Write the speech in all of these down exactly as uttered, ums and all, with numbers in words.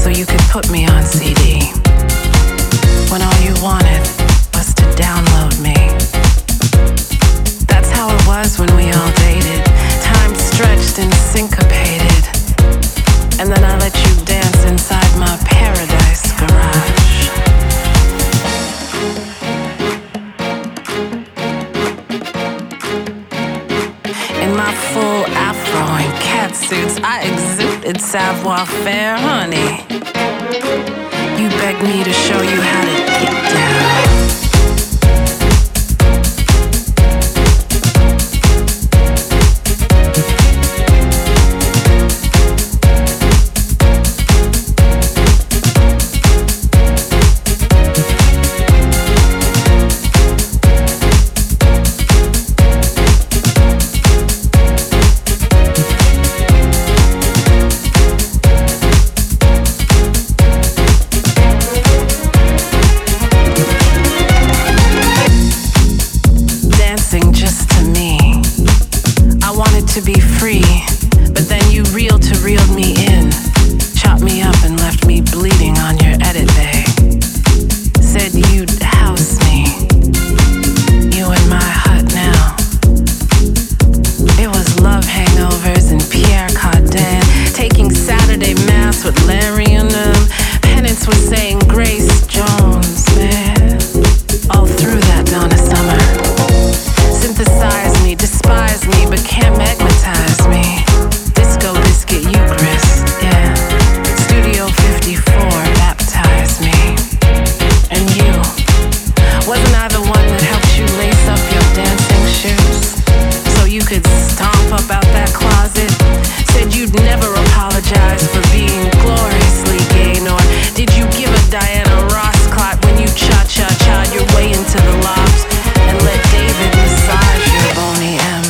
so you could put me on C D. When all you wanted was to download me. That's how it was when we all dated. Time stretched and syncopated. And then I let you dance inside my paradise garage. In my full afro and cat suits, I exuded savoir-faire, honey. You begged me to show you how to get down. To be free, but then you reeled to reeled me in, chopped me up and left me bleeding on your edit bay. Said you'd house me, you in my hut now. It was love hangovers and Pierre Cardin, taking Saturday mass with Larry and them. Penance was saying Grace Jones, man, all through that Donna summer. Synthesize me, despise me, but can't magnetize me. Disco biscuit Eucharist, yeah. Studio fifty-four, baptize me. And you, wasn't I the one that helped you lace up your dancing shoes so you could stomp up out that closet? Said you'd never apologize for being gloriously gay, nor did you give a Diana Ross clot when you cha-cha-cha'd your way into the loft and let David massage your bony M.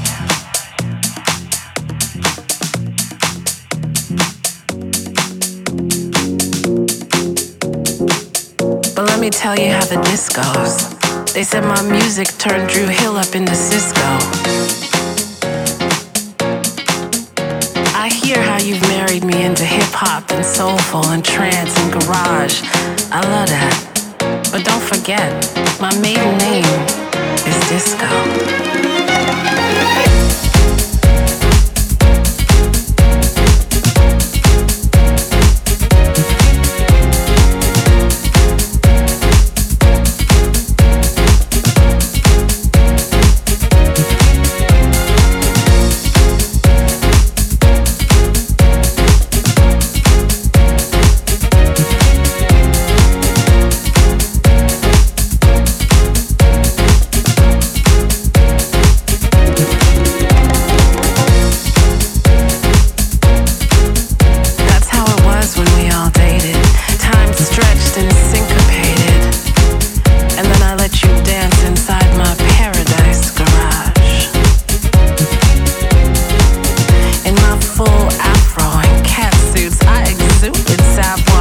But let me tell you how the disc goes. They said my music turned Drew Hill up into Cisco. I hear how you've married me into hip-hop and soulful and trance and garage. I love that. But don't forget, my maiden name is Disco. Full afro and cat suits, I exuded savoir.